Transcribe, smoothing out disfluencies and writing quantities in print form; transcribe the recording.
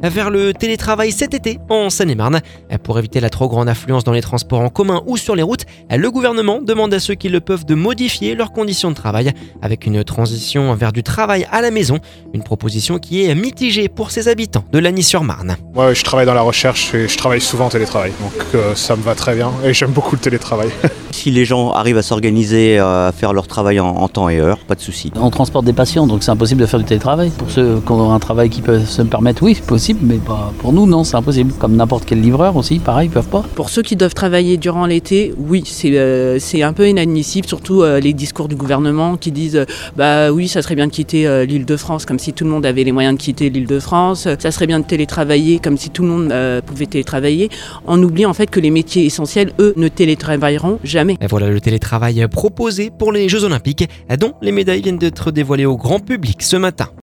vers le télétravail cet été en Seine-et-Marne. Pour éviter la trop grande affluence dans les transports en commun ou sur les routes, le gouvernement demande à ceux qui le peuvent de modifier leurs conditions de travail avec une transition vers du travail à la maison. Une proposition qui est mitigée pour ses habitants de Lagny-sur-Marne. Moi, je travaille dans la recherche et je travaille souvent en télétravail, donc ça me va très bien et j'aime beaucoup le télétravail. Si les gens arrivent à s'organiser, à faire leur travail en temps et heure, pas de souci. On transporte des patients, donc c'est impossible de faire du télétravail. Pour ceux qui ont un travail qui peut se permettre, oui, c'est possible, mais pour nous, non, c'est impossible. Comme n'importe quel livreur aussi, pareil, ils peuvent pas. Pour ceux qui doivent travailler durant l'été, oui, c'est un peu inadmissible, surtout les discours du gouvernement qui disent oui, ça serait bien de quitter l'Île-de-France, comme si tout le monde avait les moyens de quitter l'Île-de-France, ça serait bien de télétravailler, comme si tout le monde pouvait télétravailler. On oublie en fait que les métiers essentiels, eux, ne télétravailleront jamais. Et voilà le télétravail proposé pour les Jeux Olympiques, dont les médailles viennent d'être dévoilées au grand public ce matin.